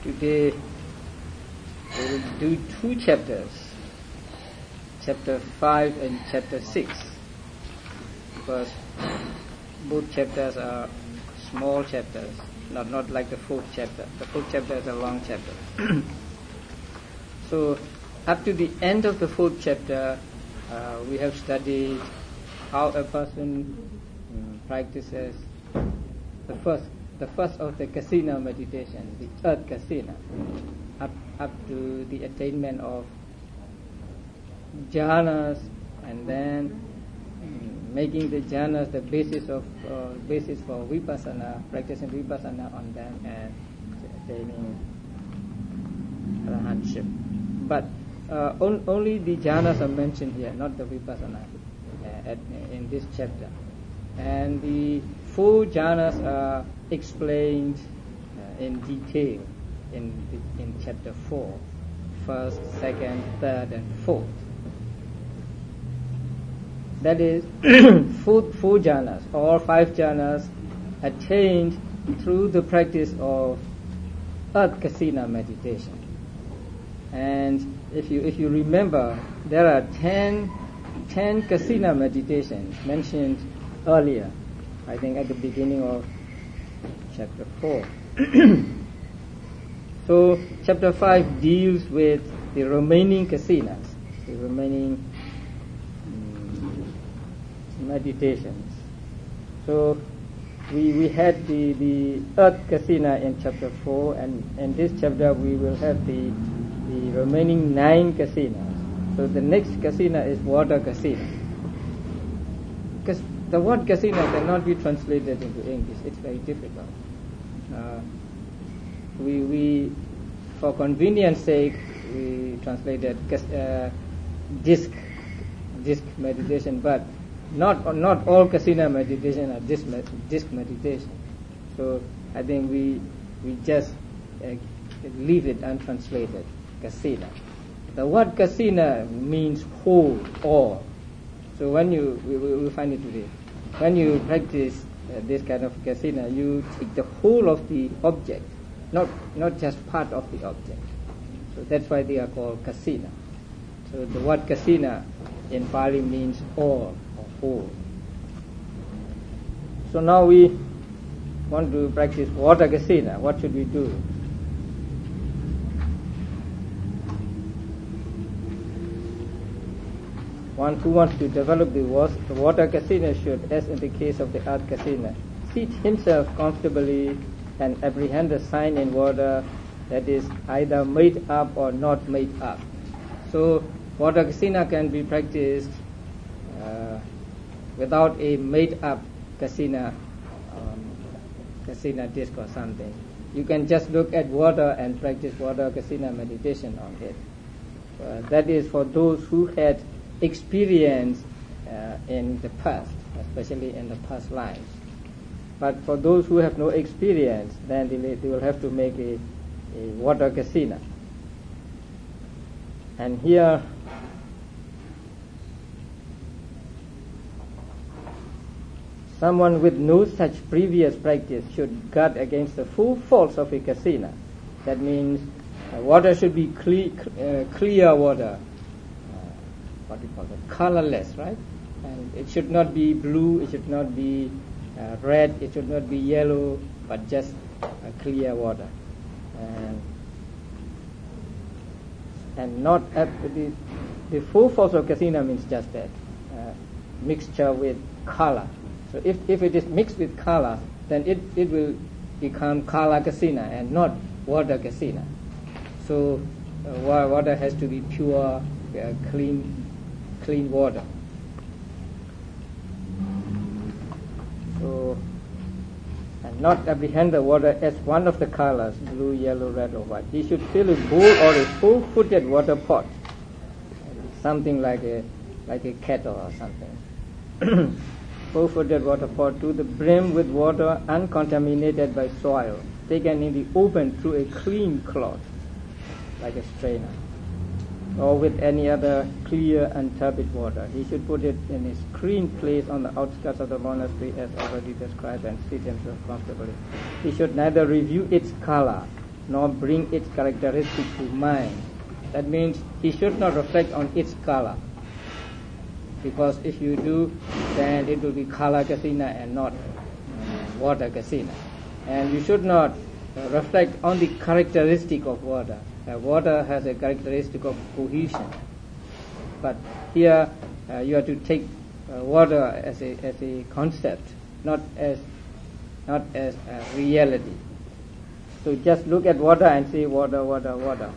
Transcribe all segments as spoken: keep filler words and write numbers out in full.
Today we will do two chapters, chapter five and chapter six, because both chapters are small chapters, not not like the fourth chapter. The fourth chapter is a long chapter. So up to the end of the fourth chapter, uh, we have studied how a person um, practices the first the first of the kasina meditation, the earth kasina, up up to the attainment of jhanas, and then um, making the jhanas the basis of uh, basis for vipassana, practicing vipassana on them and attaining arahantship. But uh, on, only the jhanas are mentioned here, not the vipassana uh, at, in this chapter. And the four jhanas are explained uh, in detail in the, in chapter four, first, second, third, and fourth. That is, four, four jhanas, or five jhanas, attained through the practice of earth kasina meditation. And if you if you remember, there are ten, ten kasina meditations mentioned earlier, I think at the beginning of chapter four. So chapter five deals with the remaining kasinas, the remaining um, meditations. So we we had the, the earth kasina in chapter four, and in this chapter we will have the the remaining nine kasinas. So the next kasina is water kasina. Because the word kasina cannot be translated into English. It's very difficult. Uh, we, we, for convenience sake, we translated uh, disc, disc meditation, but not not all kasina meditation are disc, disc meditation. So I think we we just uh, leave it untranslated. Kasina. The word kasina means whole, all. So when you, we will find it today, when you practice uh, this kind of kasina, you take the whole of the object, not not just part of the object. So that's why they are called kasina. So the word kasina in Pali means all or whole. So now we want to practice water kasina. What should we do? One who wants to develop the water kasina should, as in the case of the earth kasina, seat himself comfortably and apprehend the sign in water that is either made up or not made up. So water kasina can be practiced uh, without a made up kasina, um, kasina disc or something. You can just look at water and practice water kasina meditation on it. Uh, that is for those who had experience uh, in the past, especially in the past lives. But for those who have no experience, then they, they will have to make a, a water kasina. And here someone with no such previous practice should guard against the full faults of a kasina. That means uh, water should be clear, uh, clear water, what do you call it, colorless, right? And it should not be blue, it should not be uh, red, it should not be yellow, but just uh, clear water. And and not uh, the the full force of kasina means just that, uh, mixture with color. So if if it is mixed with color, then it it will become kala kasina and not water kasina. So uh, water has to be pure, uh, clean. clean water. So, and not apprehend the water as one of the colors, blue, yellow, red, or white. He should fill a bowl or a full-footed water pot, something like a like a kettle or something. Full-footed water pot to the brim with water uncontaminated by soil, taken in the open through a clean cloth, like a strainer, or with any other clear and turbid water. He should put it in a screened place on the outskirts of the monastery as already described and seat himself comfortably. He should neither review its color nor bring its characteristic to mind. That means he should not reflect on its color, because if you do, then it will be color kasina and not uh, water kasina. And you should not uh, reflect on the characteristic of water. Uh, water has a characteristic of cohesion, but here uh, you have to take uh, water as a as a concept, not as not as a reality. So just look at water and say water, water, water.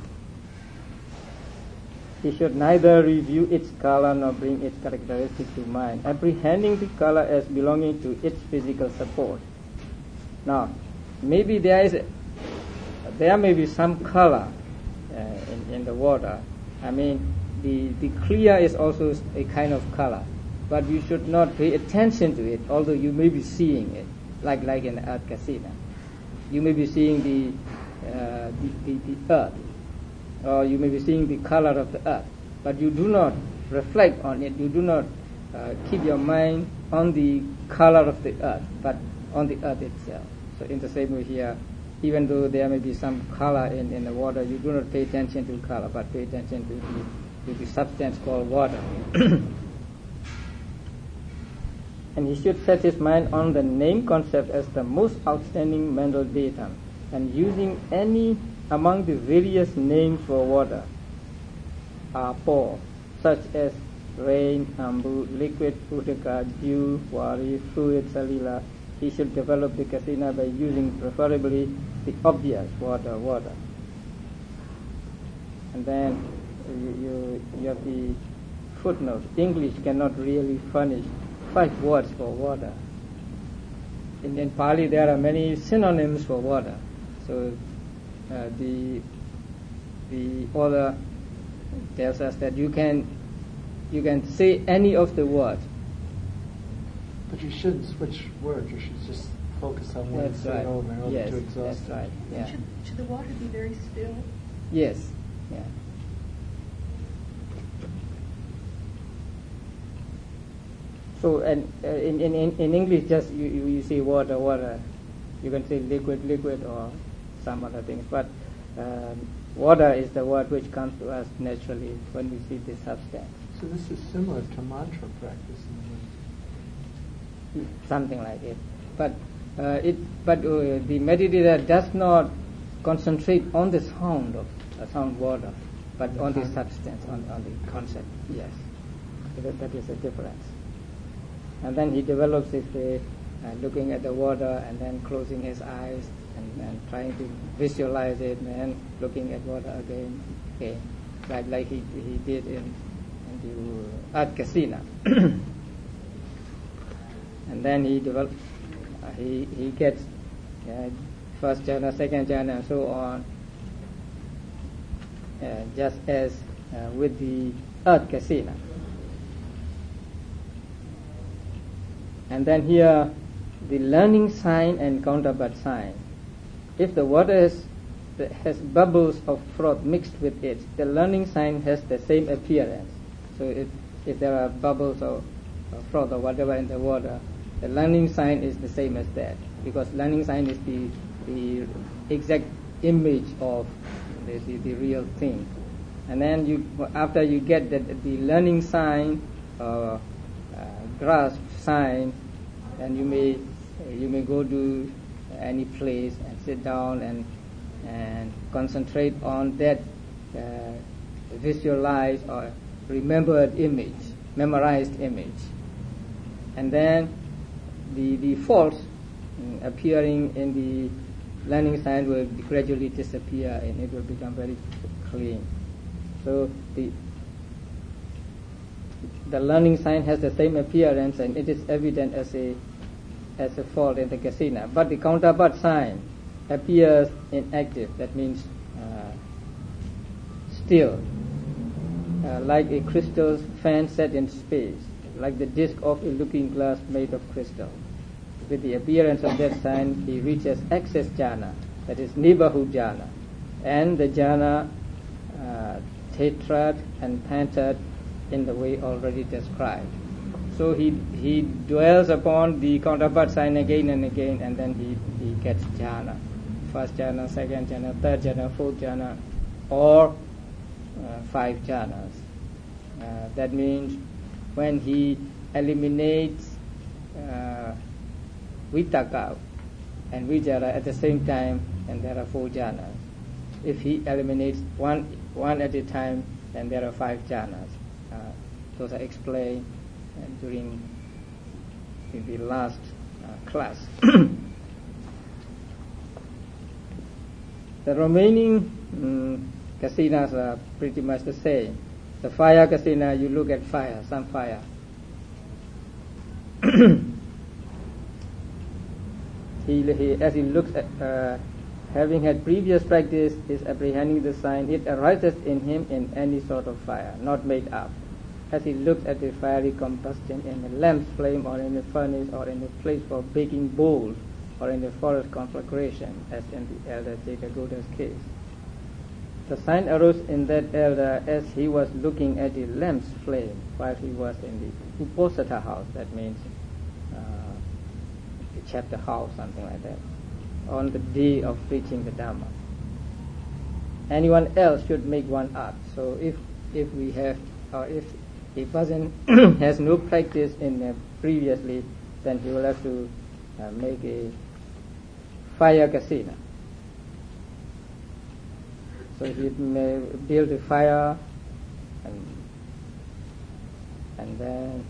He should neither review its color nor bring its characteristic to mind, apprehending the color as belonging to its physical support. Now, maybe there is, a, there may be some color uh, in, in the water. I mean, the the clear is also a kind of color, but you should not pay attention to it, although you may be seeing it, like like in earth kasina. You may be seeing the, uh, the, the the earth, or you may be seeing the color of the earth, but you do not reflect on it. You do not uh, keep your mind on the color of the earth, but on the earth itself. So in the same way here, even though there may be some color in, in the water, you do not pay attention to color, but pay attention to the, to the substance called water. And he should set his mind on the name concept as the most outstanding mental datum, and using any among the various names for water are four, such as rain, ambu, liquid, udaka, dew, wari, fluid, salila. He should develop the kasina by using preferably the obvious water, water. And then you, you, you have the footnote. English cannot really furnish five words for water. In, in Pali there are many synonyms for water. So Uh, the the author tells us that you can you can say any of the words. But you shouldn't switch words. You should just focus on one and say it over in order yes, to exhaust that's right. Yeah. Should, should the water be very still? Yes. Yeah. So and uh, in, in in English, just you, you you say water, water. You can say liquid, liquid, or some other things, but um, water is the word which comes to us naturally when we see the substance. So this is similar to mantra practice in a way. Something like it, but uh, it but uh, the meditator does not concentrate on the sound of uh, sound water, but on the substance, on, on the concept. Yes, so that, that is a difference. And then he develops it uh, uh, looking at the water and then closing his eyes. And, and trying to visualize it, and then looking at water again, okay, like like he he did in, in the Earth Kasina. And then he developed, uh, he he gets uh, first jhana, second jhana, and so on. Uh, just as uh, with the Earth Kasina. And then here, the learning sign and counterpart sign. If the water has, has bubbles of froth mixed with it, the learning sign has the same appearance. So if, if there are bubbles of, of froth or whatever in the water, the learning sign is the same as that, because learning sign is the, the exact image of the, the, the real thing. And then you, after you get the, the learning sign, uh, uh, grasp sign, and you may you may go to any place and sit down and and concentrate on that uh, visualized or remembered image, memorized image, and then the the faults mm, appearing in the learning sign will gradually disappear and it will become very clean. So the the learning sign has the same appearance and it is evident as a as a fault in the kasina, but the counterpart sign appears inactive. That means uh, still, uh, like a crystal fan set in space, like the disc of a looking glass made of crystal. With the appearance of that sign, he reaches access jhana, that is neighborhood jhana, and the jhana uh, tetrad and pentad in the way already described. So he he dwells upon the counterpart sign again and again, and then he, he gets jhana. first jhana, second jhana, third jhana, fourth jhana, or uh, five jhanas. Uh, that means when he eliminates uh, vitaka and vichara at the same time, then there are four jhanas. If he eliminates one one at a time, then there are five jhanas. Uh, those are explained uh, during in the last uh, class. The remaining um, kasinas are pretty much the same. The fire kasina, you look at fire, some fire. he, he, as he looks at, uh, having had previous practice, is apprehending the sign. It arises in him in any sort of fire, not made up. As he looks at the fiery combustion in a lamp's flame, or in a furnace, or in a place for baking bowls, or in a forest conflagration, as in the elder Jetagoda's case. The sign arose in that elder as he was looking at the lamp's flame while he was in the Uposatha house, that means uh, the chapter house, something like that, on the day of preaching the Dhamma. Anyone else should make one up. So if if we have, or if a person has no practice in uh, previously, then he will have to uh, make a fire kasina. So he may build a fire, and and then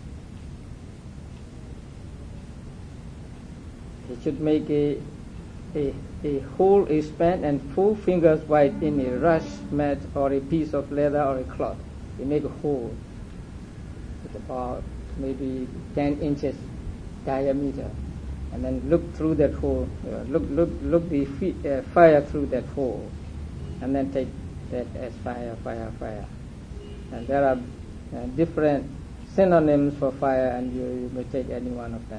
he should make a a a hole is spanned and four fingers wide in a rush mat or a piece of leather or a cloth. You make a hole with about maybe ten inches diameter, and then look through that hole. Uh, look look look the fi- uh, fire through that hole. And then take that as fire, fire, fire. And there are uh, different synonyms for fire, and you, you may take any one of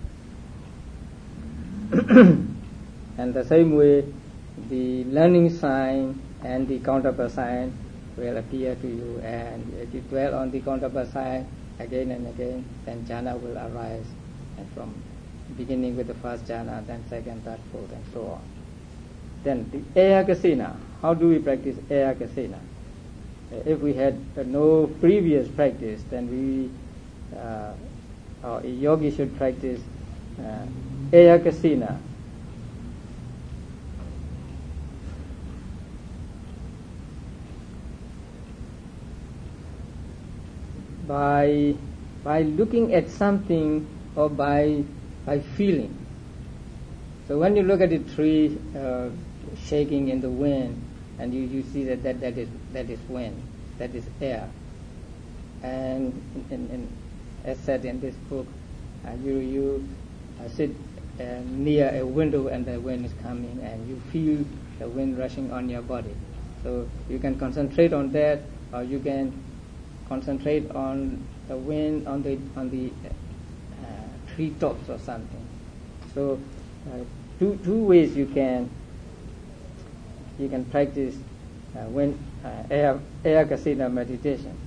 them. And the same way, the learning sign and the counterpart sign will appear to you, and if you dwell on the counterpart sign again and again, then jhana will arise, and from beginning with the first jhana, then second, third, fourth, and so on. Then the Aya Kasina. How do we practice Aya Kasina? Uh, if we had uh, no previous practice, then we, uh, or a yogi should practice uh, Aya Kasina. By by looking at something, or by by feeling. So when you look at a tree uh, shaking in the wind, and you, you see that, that that is that is wind, that is air. And in, in, as said in this book, uh, you you uh, sit uh, near a window and the wind is coming, and you feel the wind rushing on your body. So you can concentrate on that, or you can concentrate on the wind on the on the uh, tree tops or something. So uh, two two ways you can you can practice uh, when uh, air air kasina meditation.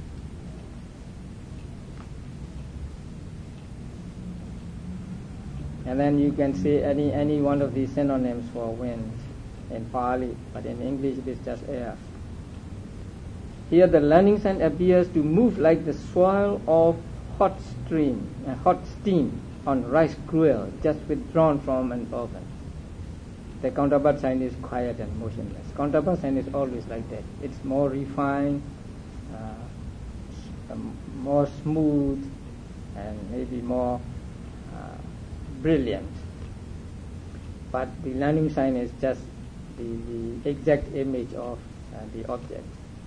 And then you can say any any one of these synonyms for wind in Pali, but in English it is just air. Here the learning sign appears to move like the swirl of hot stream, uh, hot steam on rice gruel just withdrawn from an oven. The counterpart sign is quiet and motionless. Counterpart sign is always like that. It's more refined, uh, more smooth, and maybe more uh, brilliant. But the learning sign is just the, the exact image of uh, the object.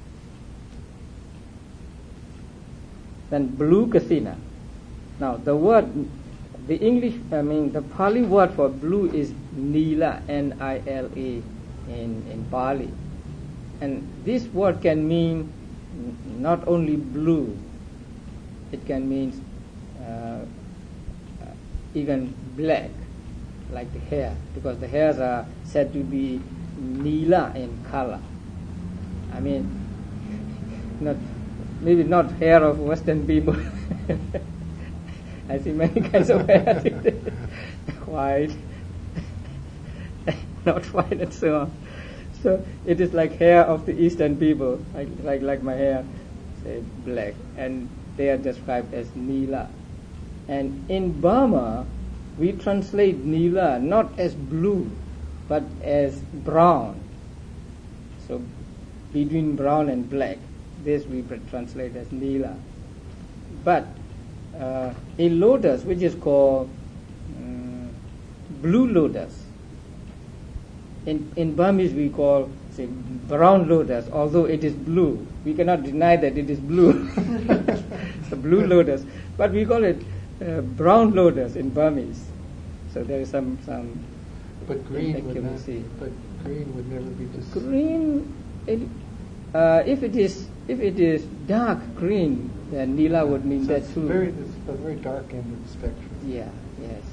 Then blue kasina. Now the word, the English, I mean the Pali word for blue is nila, N I L A in, in Pali. And this word can mean not only blue, it can mean uh, even black, like the hair, because the hairs are said to be nila in color. I mean, not maybe not hair of Western people. I see many kinds of hair today. White, not white, and so on. So it is like hair of the Eastern people, like like, like my hair, say black, and they are described as Nila. And in Burma, we translate Nila not as blue, but as brown. So between brown and black, this we translate as Nila. But uh, a lotus, which is called um, blue lotus, in in Burmese we call, say, brown lotus, although it is blue. We cannot deny that it is blue. It's a blue lotus, but we call it uh, brown lotus in Burmese. So there is some some. But green would not. accuracy. But green would never be just. Green, it, uh, if it is if it is dark green, then Nila would mean So that it's too. very, it's the very dark end of the spectrum. Yeah, yes.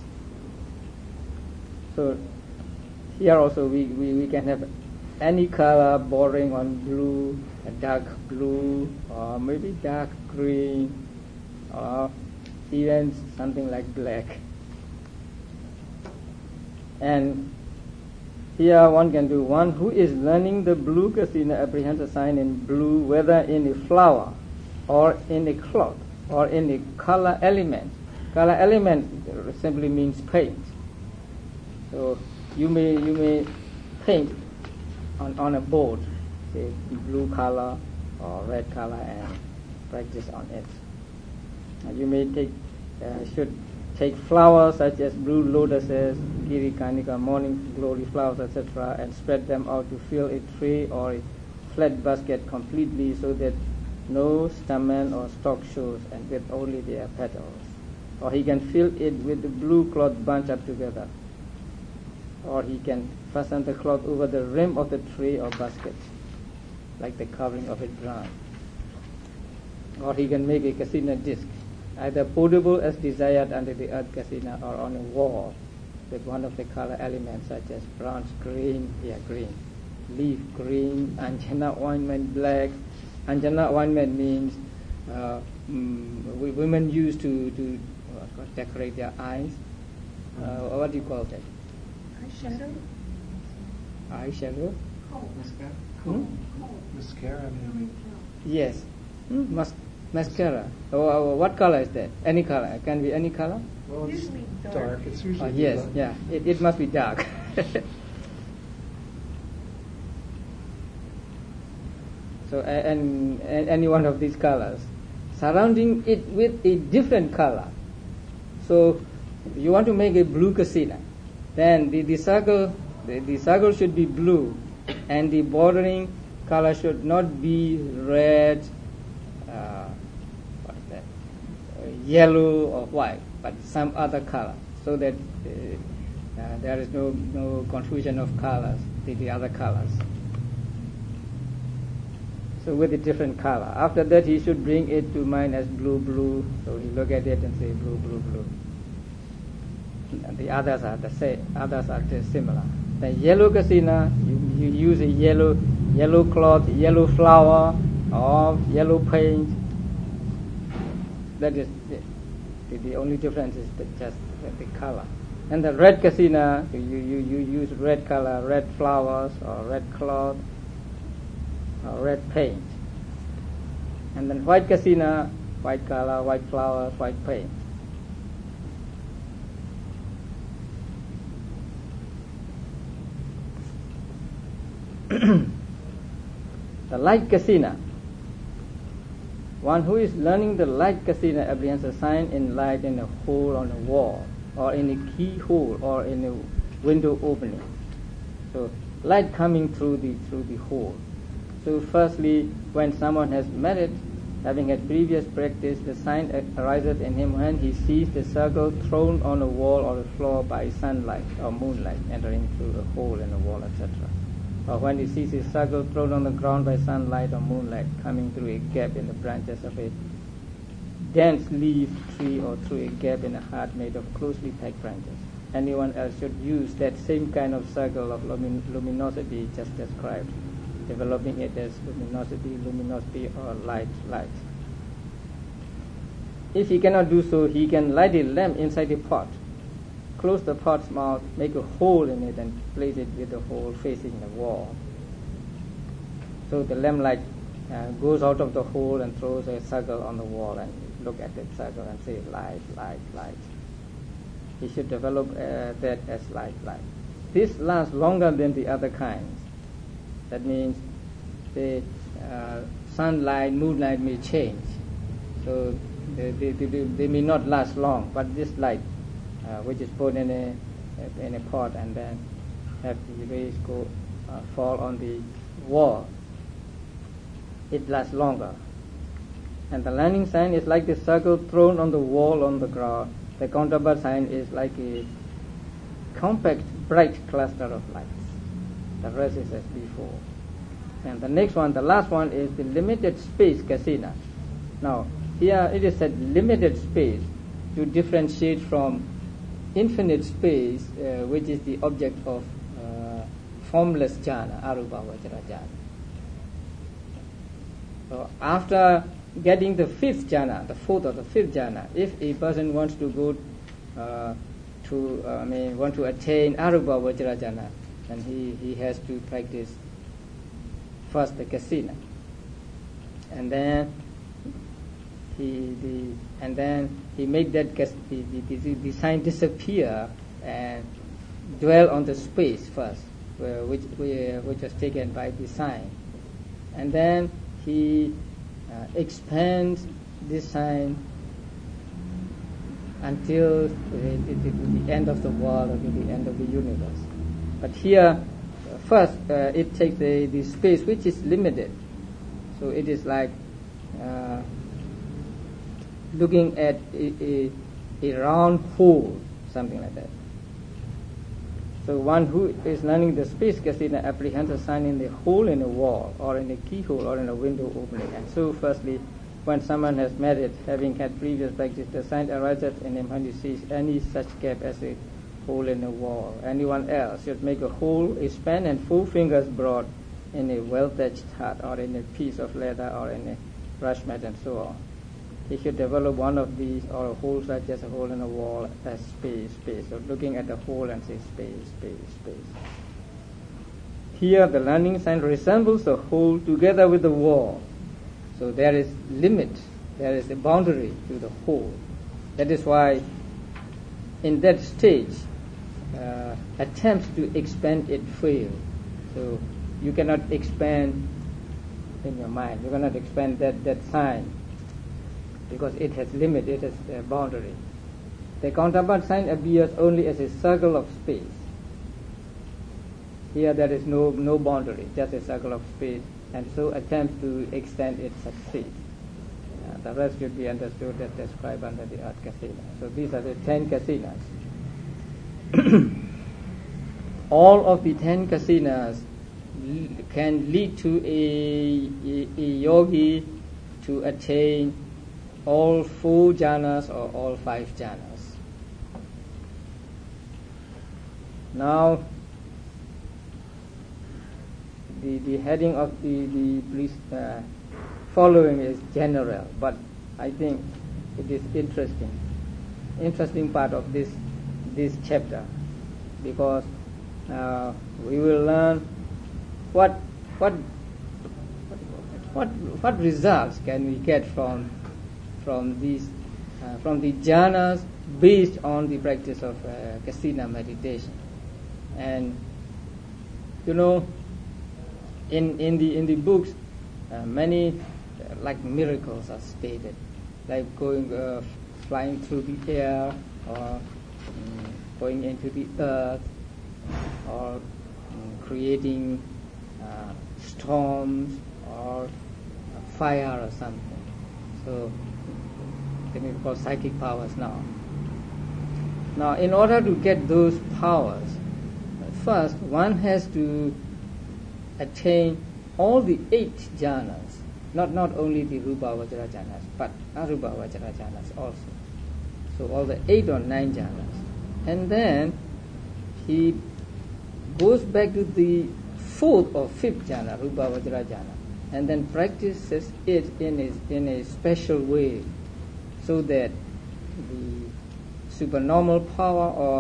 So here also we, we, we can have any color bordering on blue, a dark blue, or maybe dark green, or even something like black. And here one can do one who is learning the blue kasina apprehends a sign in blue, whether in a flower or in a cloth or in a color element. Color element simply means paint. So you may you may paint on, on a board, say blue color or red color, and practice on it. And you may take uh, should take flowers such as blue lotuses, giri kanika, morning glory flowers, et cetera, and spread them out to fill a tray or a flat basket completely, so that no stamen or stalk shows, and with only their petals. Or he can fill it with the blue cloth bunched up together. Or he can fasten the cloth over the rim of the tray or basket, like the covering of a drum. Or he can make a kasina disc, either portable as desired under the earth kasina, or on a wall with one of the color elements such as bronze green, yeah, green, leaf green, anjana ointment black. Anjana ointment means uh, mm, women used to, to uh, decorate their eyes. Uh, what do you call that? Eyeshadow? Eyeshadow? Mascara? Hmm? Mascara, maybe. Yes. Hmm? Mas- mascara. Oh, oh, what color is that? Any color. It can be any color? Well, it's Usually dark. dark. It's usually Oh, yes, dark. yeah. It, it must be dark. So, and, and any one of these colors, surrounding it with a different color. So, you want to make a blue kasina, then the, the circle the, the circle should be blue, and the bordering color should not be red, uh, what is that, uh, yellow or white, but some other color, so that uh, uh, there is no no confusion of colors, the, the other colors. So with a different color. After that, he should bring it to mind as blue, blue. So you look at it and say blue, blue, blue. And the others are the same. Others are similar. The yellow kasina, you, you use a yellow, yellow cloth, yellow flower, or yellow paint. That is the, the only difference is the, just the, the color. And the red kasina, you, you, you use red color, red flowers, or red cloth, or red paint. And then white kasina, white color, white flowers, white paint. The light kasina. One who is learning the light kasina apprehends a sign in light in a hole on a wall, or in a keyhole, or in a window opening. So light coming through the through the hole. So firstly, when someone has met it, having had previous practice, the sign arises in him when he sees the circle thrown on a wall or a floor by sunlight or moonlight entering through a hole in the wall, et cetera. Or when he sees a circle thrown on the ground by sunlight or moonlight coming through a gap in the branches of a dense leaf tree, or through a gap in a heart made of closely packed branches. Anyone else should use that same kind of circle of lumin- luminosity just described, developing it as luminosity, luminosity, or light, light. If he cannot do so, he can light a lamp inside a pot, close the pot's mouth, make a hole in it, and place it with the hole facing the wall. So the lamplight uh, goes out of the hole and throws a circle on the wall, and look at that circle and say light, light, light. He should develop uh, that as light, light. This lasts longer than the other kinds. That means the uh, sunlight, moonlight may change. So they, they, they, they may not last long, but this light, uh, which is put in a in a pot and then have the rays go uh, fall on the wall, it lasts longer. And the learning sign is like the circle thrown on the wall on the ground. The counterpart sign is like a compact, bright cluster of lights. The rest is as before. And the next one, the last one, is the limited space kasina. Now, here it is said limited space to differentiate from infinite space, uh, which is the object of uh, formless jhana, arupa vajra jhana. So, after getting the fifth jhana, the fourth or the fifth jhana, if a person wants to go uh, to, uh, I mean, want to attain arupa vajra jhana, then he, he has to practice first the kasina, and then he the and then he make that the, the, the, the sign disappear and dwell on the space first, where, which which was taken by the sign, and then he uh, expands this sign until the, the, the end of the world or to the end of the universe. But here, uh, first, uh, it takes the, the space which is limited. So it is like uh, looking at a, a, a round hole, something like that. So one who is learning the space kasina apprehends a sign in the hole in a wall, or in a keyhole, or in a window opening. And so, firstly, when someone has met it, having had previous practice, the sign arises in him when he sees any such gap as a hole in a wall. Anyone else should make a hole, a span, and four fingers broad in a well-thatched hut, or in a piece of leather, or in a brush mat, and so on. He should develop one of these, or a hole such as a hole in a wall, as space, space. So looking at the hole and say space, space, space. Here the learning sign resembles the hole together with the wall. So there is limit, there is a boundary to the hole. That is why in that stage, uh, attempts to expand it fail. So you cannot expand in your mind, you cannot expand that, that sign, because it has limit, it has a boundary. The counterpart sign appears only as a circle of space. Here there is no no boundary, just a circle of space, and so attempts to extend it succeed. Uh, the rest should be understood as described under the earth kasina. So these are the ten kasinas. All of the ten kasinas l- can lead to a, a, a yogi to attain all four jhanas or all five jhanas. Now, the, the heading of the, the uh, following is general, but I think it is interesting, interesting part of this this chapter, because uh, we will learn what what what what results can we get from from these uh, from the jhanas based on the practice of uh, kasina meditation. And you know, in in the in the books, uh, many uh, like miracles are stated, like going uh, flying through the air, or um, going into the earth, or um, creating uh, storms, or uh, fire or something. So they may be called psychic powers now. Now, in order to get those powers, first one has to attain all the eight jhanas, not not only the rupa vajra jhanas, but arupa vajra jhanas also. So all the eight or nine jhanas, and then he goes back to the fourth or fifth jhana, rupa vajra jhana, and then practices it in a in a special way, so that the supernormal power or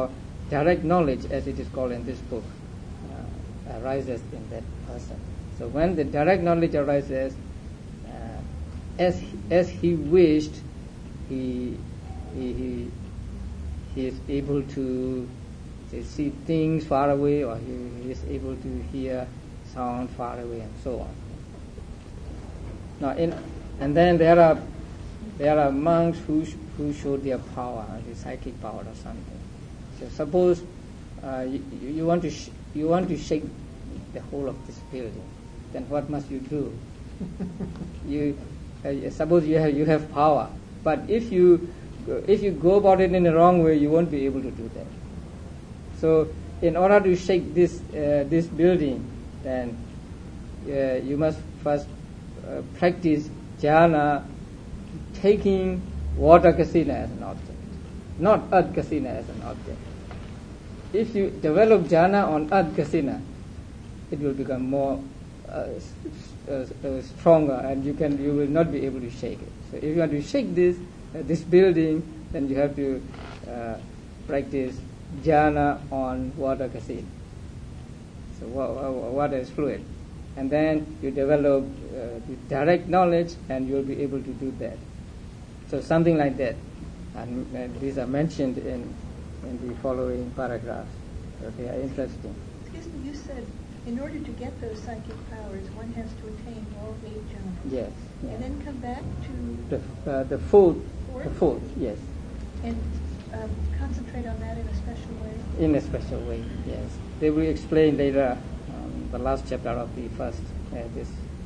direct knowledge, as it is called in this book, uh, arises in that person. So when the direct knowledge arises, uh, as as he wished, he he he, he is able to say, see things far away, or he, he is able to hear sound far away, and so on. Now, in and then there are there are monks who sh- who show their power, the psychic power or something. So suppose uh, you, you want to sh- you want to shake the whole of this building, then what must you do? you uh, suppose you have you have power, but if you if you go about it in the wrong way, you won't be able to do that. So, in order to shake this uh, this building, then uh, you must first uh, practice jhana, taking water kasina as an object, not earth kasina as an object. If you develop jhana on earth kasina, it will become more uh, uh, uh, stronger, and you can you will not be able to shake it. So, if you want to shake this uh, this building, then you have to uh, practice jhana on water kasina. So water is fluid, and then you develop uh, the direct knowledge, and you will be able to do that. So something like that, and, and these are mentioned in in the following paragraphs. So they are interesting. Excuse me, you said in order to get those psychic powers, one has to attain all eight jhanas. Yes. And yes. then come back to the uh, the fourth, fourth? the fourth, yes. And um, concentrate on that in a special way. In a special way, yes. They will explain later, um, the last chapter of the first, uh, this,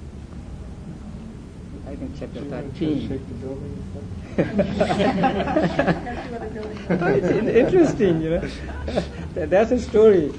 I think chapter Do you want to thirteen. shake the building? Have two other buildings. It's in- interesting, you know. That's a story.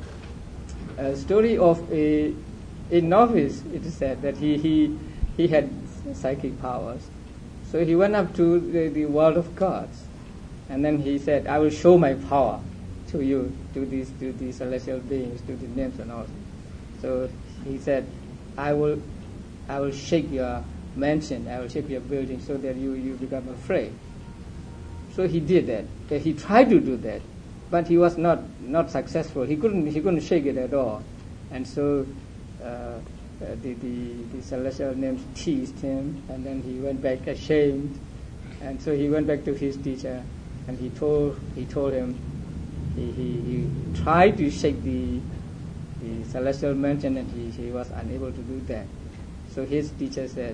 A story of a a novice. It is said that he he he had psychic powers. So he went up to the, the world of gods, and then he said, "I will show my power to you, to these to these celestial beings, to the nymphs and all." So he said, "I will, I will shake your mansion. I will shake your building, so that you, you become afraid." So he did that. He tried to do that, but he was not not successful. He couldn't he couldn't shake it at all, and so. Uh, Uh, the, the, the celestial nymphs teased him, and then he went back ashamed, and so he went back to his teacher, and he told he told him he, he, he tried to shake the the celestial mansion, and he, he was unable to do that. So his teacher said,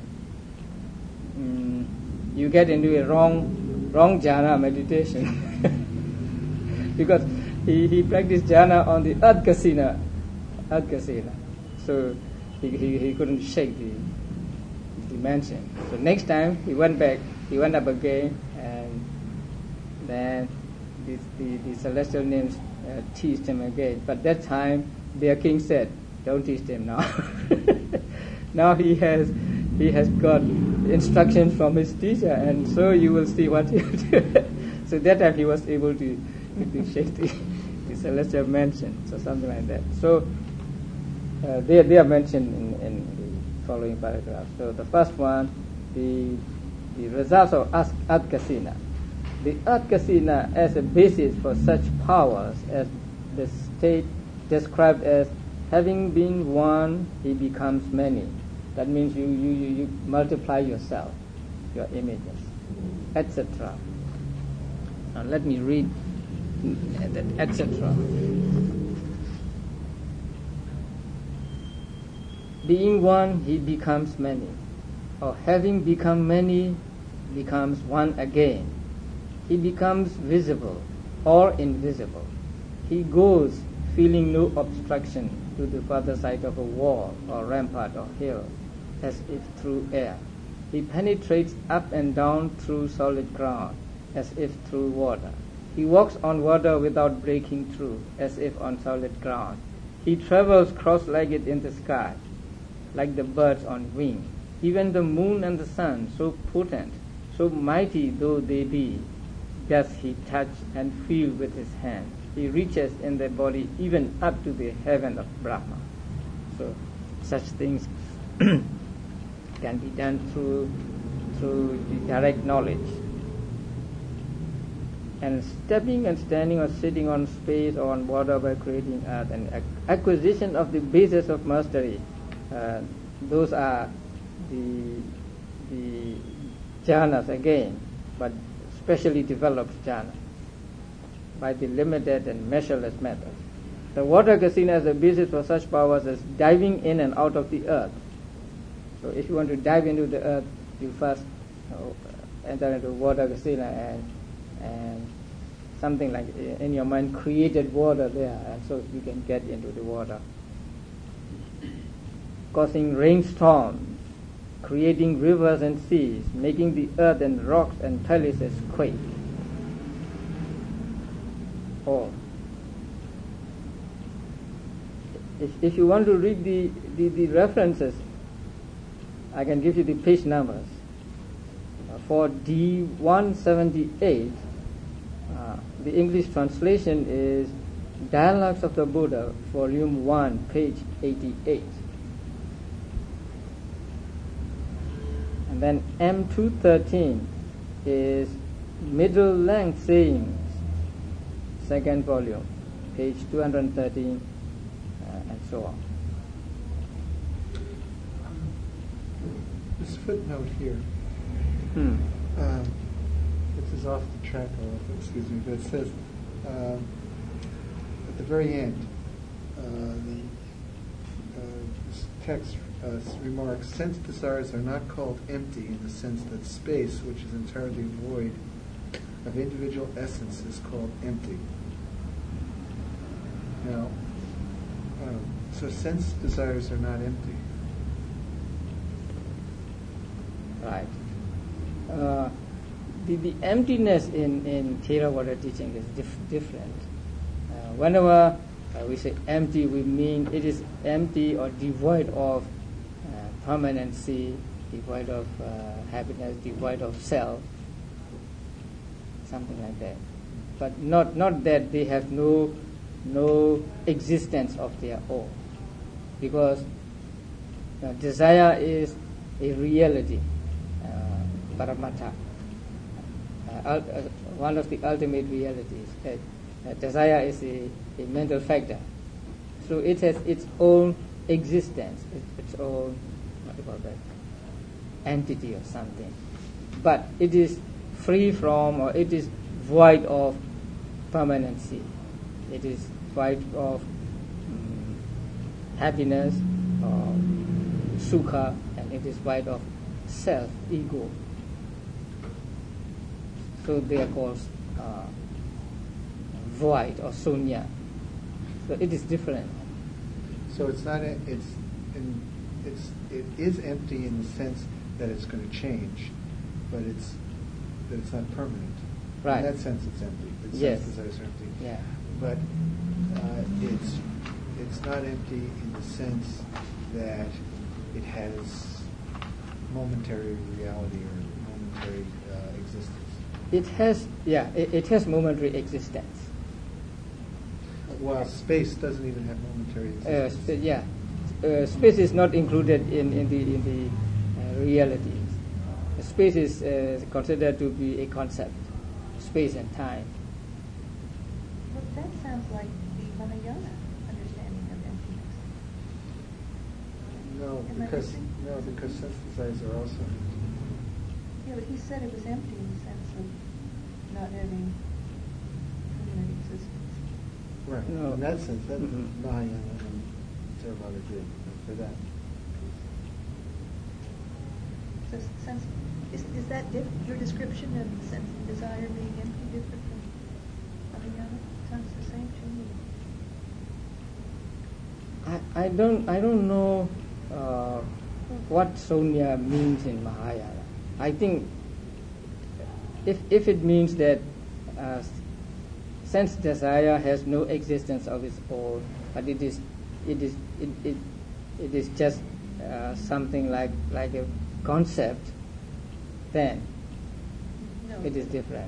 mm, "You get into a wrong wrong jhana meditation," because he, he practiced jhana on the earth kasina, earth kasina. So. He, he, he couldn't shake the the mansion. So next time he went back, he went up again, and then the the, the celestial nymphs uh, teased him again. But that time their king said, "Don't tease him now." Now he has he has got instructions from his teacher, and so you will see what he will do. So that time he was able to, to shake the, the celestial mansion, so something like that. So. Uh, they, they are mentioned in, in the following paragraph. So the first one, the the results of Earth Kasina. The Earth Kasina as a basis for such powers as the state described as having been one, he becomes many. That means you, you, you, you multiply yourself, your images, et cetera. Now let me read that et cetera. Being one, he becomes many, or having become many, becomes one again. He becomes visible or invisible. He goes feeling no obstruction to the further side of a wall or rampart or hill, as if through air. He penetrates up and down through solid ground, as if through water. He walks on water without breaking through, as if on solid ground. He travels cross-legged in the sky, like the birds on wing. Even the moon and the sun, so potent, so mighty though they be, does he touch and feel with his hand. He reaches in the body even up to the heaven of Brahma. So such things can be done through through the direct knowledge. and stepping and standing or sitting on space or on water by creating earth, and ac- acquisition of the basis of mastery. Uh, those are the the jhanas again, but specially developed jhana by the limited and measureless method. The water kasina as a basis for such powers as diving in and out of the earth. So if you want to dive into the earth, you first uh, enter into water kasina and and something like in your mind created water there, and so you can get into the water. Causing rainstorms, creating rivers and seas, making the earth and rocks and palaces quake. All. If, if you want to read the, the, the references, I can give you the page numbers. Uh, for D one seventy-eight, uh, the English translation is Dialogues of the Buddha, volume one, page eighty-eight. And then M two thirteen is Middle Length Sayings, second volume, page two hundred thirteen, uh, and so on. This footnote here, Hmm. um, this is off the track a little, excuse me, but it says um, at the very end, uh, the uh, this text uh, remarks, sense desires are not called empty in the sense that space, which is entirely void of individual essence, is called empty. Now, um, so sense desires are not empty. Right. Uh, the, the emptiness in, in Theravada teaching is dif- different. Uh, whenever uh, we say empty, we mean it is empty or devoid of uh, permanency, devoid of uh, happiness, devoid of self, something like that. But not not that they have no no existence of their own, because uh, desire is a reality. Paramatha, uh, uh, one of the ultimate realities. That uh, desire is a, a mental factor, so it has its own existence, its, its own, what do you call that, entity or something. But it is free from, or it is void of permanency. It is void of um, happiness or sukha, and it is void of self, ego. So they are called uh, void or sunya. So it is different. So it's not. A, it's in. It's. It is empty in the sense that it's going to change, but it's. That it's not permanent. Right. In that sense, it's empty. Its Yes. sense desires are empty. Yeah. But uh, it's. It's not empty in the sense that it has momentary reality or momentary uh, existence. It has, yeah, it, it has momentary existence. While space doesn't even have momentary Uh, existence. sp- yeah, uh, space is not included in, in the in the uh, realities. Space is uh, considered to be a concept, space and time. Well, that sounds like the Mahayana understanding of emptiness. No, Am I because missing? no, because sense desires are also empty. Yeah, but he said it was empty in the sense of not having permanent existence. Right. No. In that sense, that Mhm. Mahayana and Theravada did for that. So sense, is, is that diff, your description of the sense of desire being empty different from Mahayana? Sounds the same to me. I, I don't I don't know uh, what sunya means in Mahayana. I think if if it means that uh, sense desire has no existence of its own, but it is it is it it, it is just uh, something like like a concept, then No. it is different.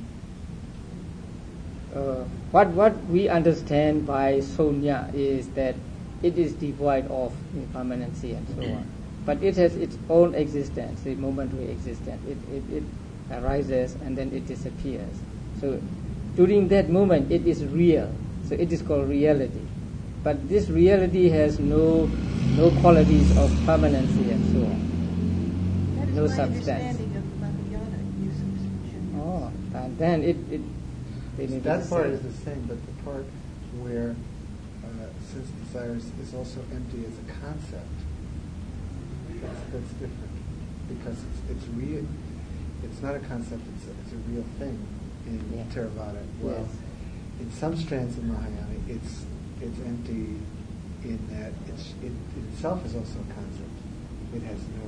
Uh, what what we understand by sunya is that it is devoid of impermanency and so on, but it has its own existence, a momentary existence. It it, it arises and then it disappears. So during that moment, it is real. So it is called reality. But this reality has no no qualities of permanency and so on. That is No my substance. understanding of Mahayana usage. Oh, and then it, it they may be That the part same. is the same, but the part where uh, sense desires is also empty as a concept, that's, that's different. Because it's, it's real. It's not a concept, it's a, it's a real thing in Yeah. Theravada. Well, Yes. in some strands of Mahayana, it's it's empty in that it's it, it itself is also a concept. It has no.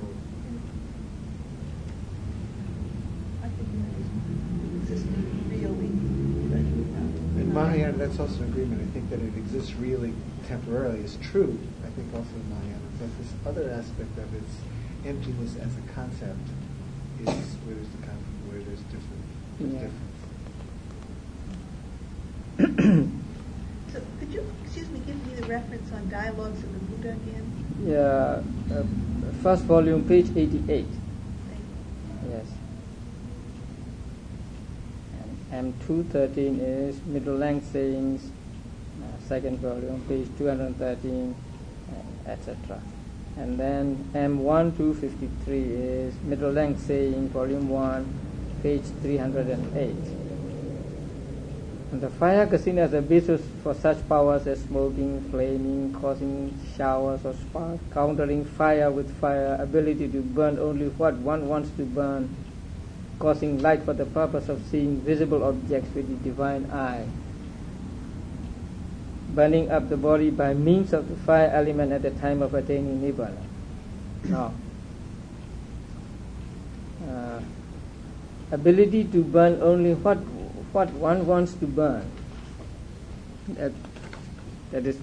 I think that is existing really, but not. In Mahayana, that's also an agreement. I think that it exists really temporarily is true. I think also in Mahayana, but this other aspect of its emptiness as a concept is where there's the con- where there's different there's Yeah. difference. So could you, excuse me, give me the reference on Dialogues of the Buddha again? Yeah, uh, first volume, page eighty-eight. Thank you. Yes. And M two thirteen is middle length sayings, uh, second volume, page two hundred thirteen, uh, et cetera. And then M one two fifty-three is middle length saying, volume one, page three hundred eight. And the fire kasina is a basis for such powers as smoking, flaming, causing showers or sparks, countering fire with fire, ability to burn only what one wants to burn, causing light for the purpose of seeing visible objects with the divine eye, burning up the body by means of the fire element at the time of attaining nibbana. Now, uh, ability to burn only what what one wants to burn. That that is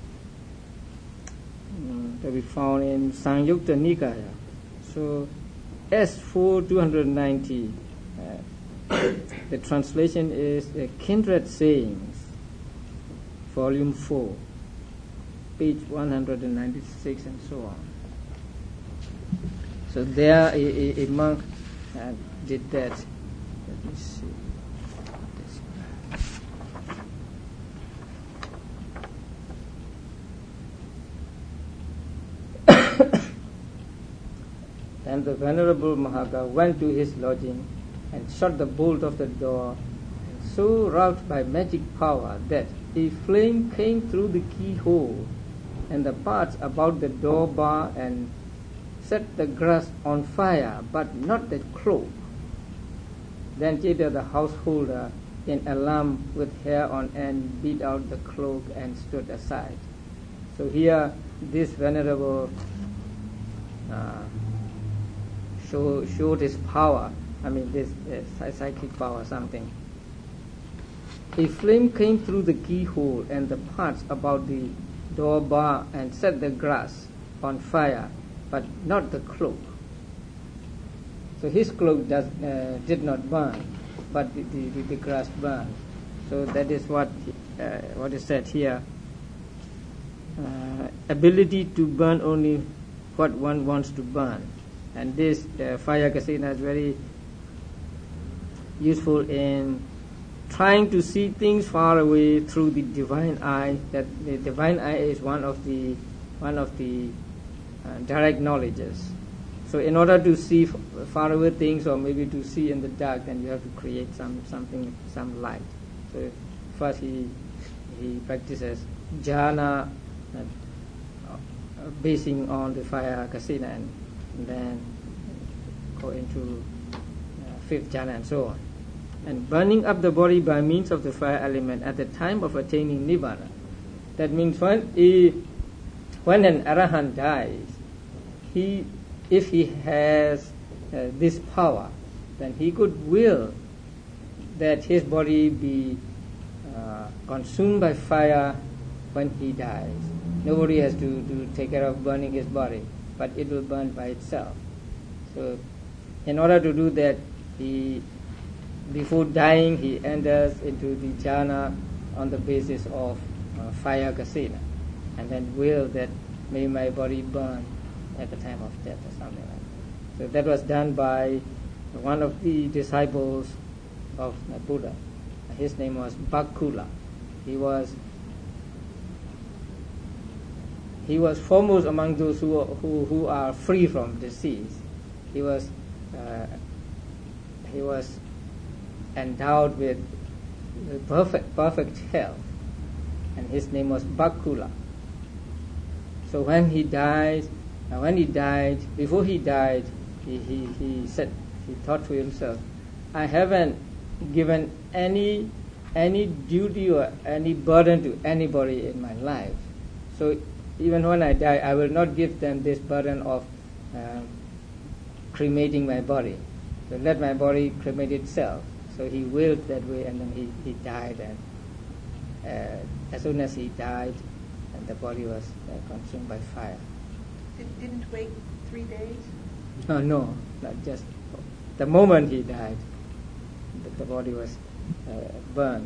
um, to be found in Samyutta Nikaya. So S four two ninety. Uh, the translation is uh, Kindred Sayings, volume four, page one hundred ninety-six, and so on. So there a, a, a monk uh, did that. Let me see. And the Venerable Mahaka went to his lodging and shut the bolt of the door, so wrought by magic power that a flame came through the keyhole and the parts about the door bar and set the grass on fire, but not the cloak. Then Jeta the householder, in alarm with hair on end, beat out the cloak and stood aside. So here this Venerable uh, show, showed his power, I mean this uh, psychic power, something. A flame came through the keyhole and the parts about the door bar and set the grass on fire, but not the cloak. So his cloak does, uh, did not burn, but the, the, the grass burned. So that is what uh, what is said here. Uh, ability to burn only what one wants to burn. And this uh, fire kasina is very useful in trying to see things far away through the divine eye. That the divine eye is one of the one of the uh, direct knowledges. So in order to see f- far away things, or maybe to see in the dark, then you have to create some something, some light. So first he he practices jhana, uh, uh, basing on the fire kasina, and, and then go into uh, fifth jhana and so on. And burning up the body by means of the fire element at the time of attaining nibbana. That means when he, when an arahant dies, he, if he has uh, this power, then he could will that his body be uh, consumed by fire when he dies. Nobody has to, to take care of burning his body, but it will burn by itself. So in order to do that, he, before dying, he enters into the jhana on the basis of uh, fire kasina, and then will that may my body burn at the time of death or something like that. So that was done by one of the disciples of the Buddha. his name was Bakula. He was he was foremost among those who who, who are free from disease. He was uh, he was endowed with perfect perfect health, and his name was Bakula. So when he died, uh, when he died, before he died, he, he, he said, he thought to himself, I haven't given any any duty or any burden to anybody in my life. So even when I die, I will not give them this burden of uh, cremating my body. So let my body cremate itself. So he willed that way, and then he, he died. And uh, as soon as he died, and the body was uh, consumed by fire. Did, didn't wait three days? No, no, not just the moment he died, the, the body was uh, burned.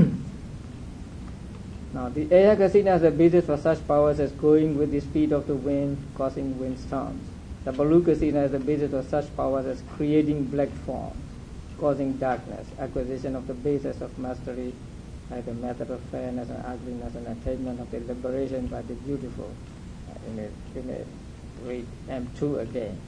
Now, the Ayakasina is the basis for such powers as going with the speed of the wind, causing windstorms. The Balukasina is the basis of such powers as creating black forms, causing darkness, acquisition of the basis of mastery by the method of fairness and ugliness, and attainment of the liberation by the beautiful. Uh, in a, in a read M two again.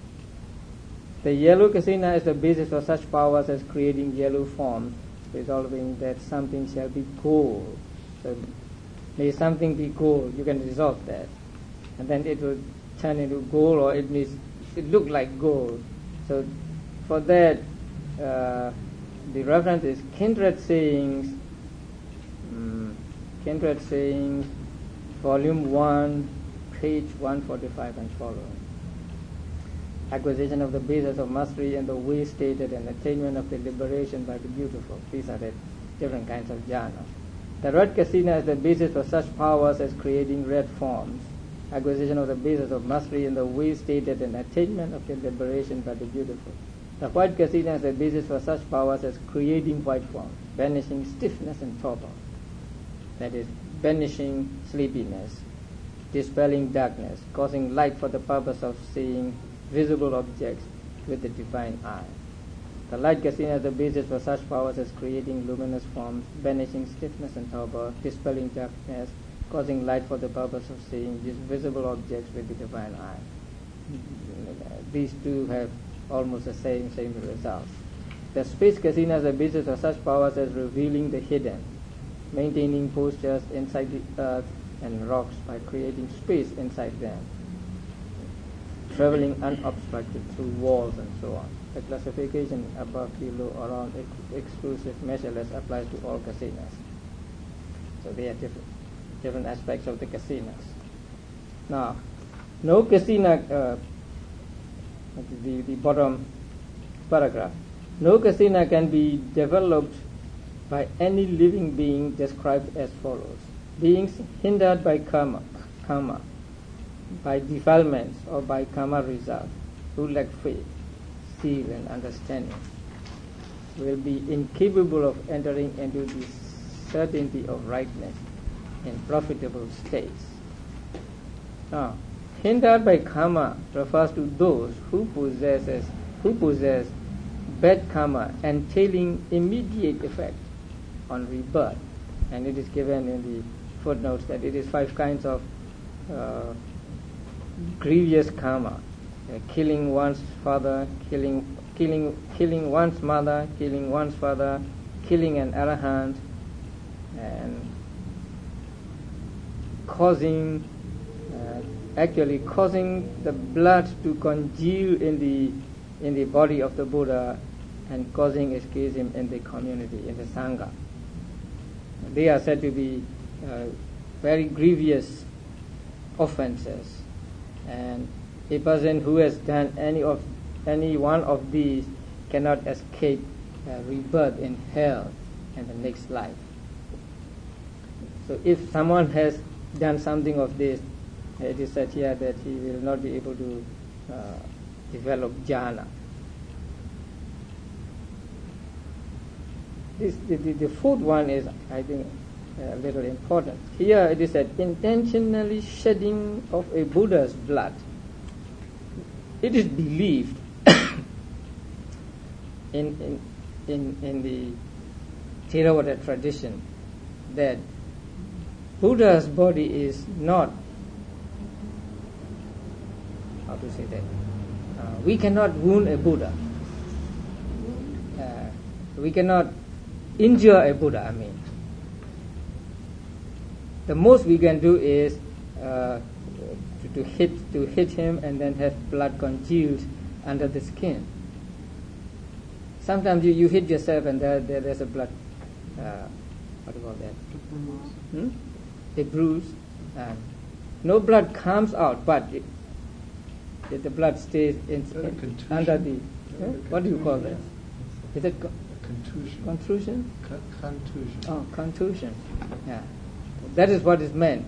The yellow kasina is the basis for such powers as creating yellow forms, resolving that something shall be gold. So may something be gold, you can resolve that. And then it will turn into gold, or it needs, it look like gold. So for that, uh, the reference is Kindred Sayings, um, Kindred Sayings, volume one, page one forty-five and following. Acquisition of the basis of mastery and the way stated, and attainment of the liberation by the beautiful. These are the different kinds of jhana. The red kasina is the basis for such powers as creating red forms. Acquisition of the basis of mastery and the way stated, and attainment of the liberation by the beautiful. The white kasina is the basis for such powers as creating white forms, banishing stiffness and torpor. That is, banishing sleepiness, dispelling darkness, causing light for the purpose of seeing visible objects with the divine eye. The light kasina is the basis for such powers as creating luminous forms, banishing stiffness and torpor, dispelling darkness, causing light for the purpose of seeing these visible objects with the divine eye. These two have almost the same same results. The space kasina is the basis of such powers as revealing the hidden, maintaining postures inside the earth and rocks by creating space inside them, traveling unobstructed through walls and so on. The classification above, below, around, ex- exclusive, measureless applies to all kasinas. So they are different, different aspects of the kasinas. Now, no kasina, uh, the, the bottom paragraph, no kasina can be developed by any living being described as follows. Beings hindered by karma, karma, by defilements or by karma result, who lack faith, zeal and understanding, will be incapable of entering into the certainty of rightness in profitable states. Now, hindered by karma refers to those who possesses who possess bad karma entailing immediate effect on rebirth, and it is given in the footnotes that it is five kinds of uh, grievous karma: uh, killing one's father, killing, killing, killing one's mother, killing one's father, killing an arahant, and causing, uh, actually causing the blood to congeal in the in the body of the Buddha, and causing schism in the community, in the sangha. They are said to be uh, very grievous offenses, and a person who has done any of any one of these cannot escape uh, rebirth in hell in the next life. So if someone has done something of this, it is said here that he will not be able to uh, develop jhana. This, the, the, the fourth one is, I think, a little important. Here it is said, intentionally shedding of a Buddha's blood. It is believed in, in, in, in the Theravada tradition that Buddha's body is not, how to say that, uh, we cannot wound a Buddha. Uh, we cannot injure a Buddha, I mean. The most we can do is uh, to, to hit to hit him and then have blood congealed under the skin. Sometimes you, you hit yourself and there, there there's a blood, uh, what do you call that? Hmm? A bruise. And no blood comes out, but it, it, the blood stays in, in, under the. Huh? What do you call that? Is it co- contusion? Contusion? Con- contusion. Oh, contusion. Yeah, that is what is meant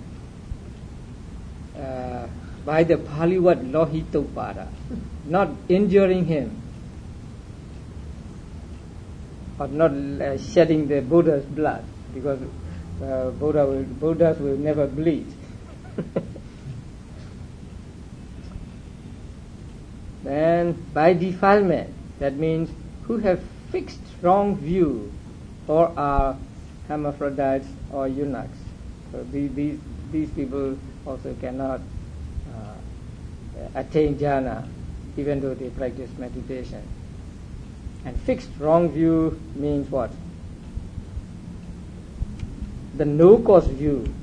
uh, by the Pali word lohitopada, not injuring him or not uh, shedding the Buddha's blood, because uh, Buddha will, Buddhas will never bleed. Then by defilement, that means who have fixed wrong view or are hermaphrodites or eunuchs. So these these, these people also cannot uh, attain jhana even though they practice meditation. And fixed wrong view means what? The no-cause view